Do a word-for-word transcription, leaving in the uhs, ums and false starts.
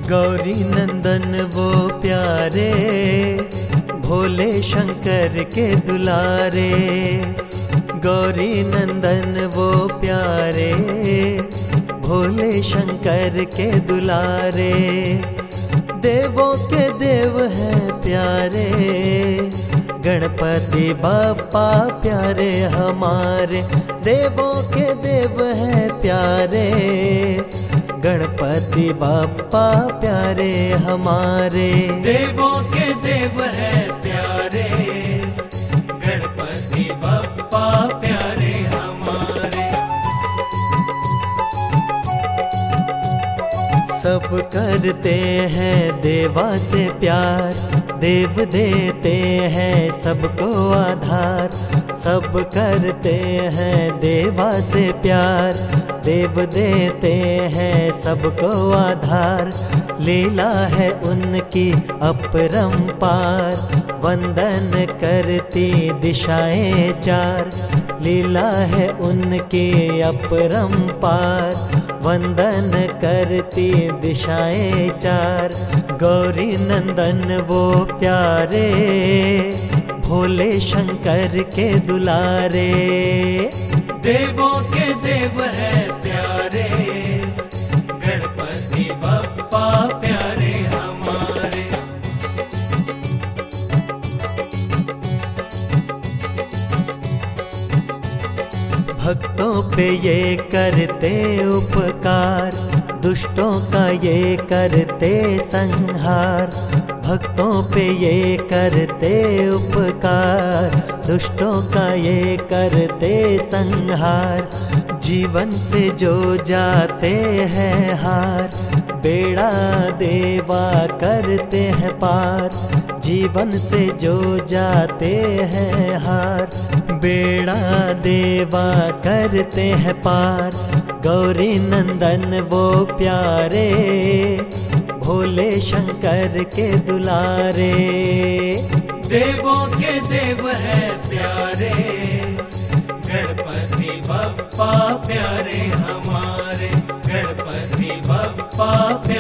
गौरी नंदन वो प्यारे, भोले शंकर के दुलारे। गौरी नंदन वो प्यारे, भोले शंकर के दुलारे। देवों के देव हैं प्यारे, गणपति बप्पा प्यारे हमारे। देवों के देव हैं प्यारे, गणपति बप्पा प्यारे हमारे। देवों के देव हैं प्यारे, गणपति बप्पा प्यारे हमारे। सब करते हैं देवा से प्यार, देव देते हैं सबको आधार। सब करते हैं देवा से प्यार, देव देते हैं सबको आधार। लीला है उनकी अपरंपार, वंदन करती दिशाएं चार। लीला है उनकी अपरंपार, वंदन करती दिशाएं चार। गौरी नंदन वो प्यारे, भोले शंकर के दुलारे। देवों के देव हैं प्यारे, गणपति बप्पा प्यारे हमारे। भक्तों पे ये करते उपकार, दुष्टों का ये करते संहार। भक्तों पे ये करते उपकार, दुष्टों का ये करते संहार। जीवन से जो जाते हैं हार, बेड़ा देवा करते हैं पार। जीवन से जो जाते हैं हार, बेड़ा देवा करते हैं पार। गौरी नंदन वो प्यारे, भोले शंकर के दुलारे। देवों के देव हैं प्यारे, गणपति बप्पा प्यारे हमारे। गणपति बप्पा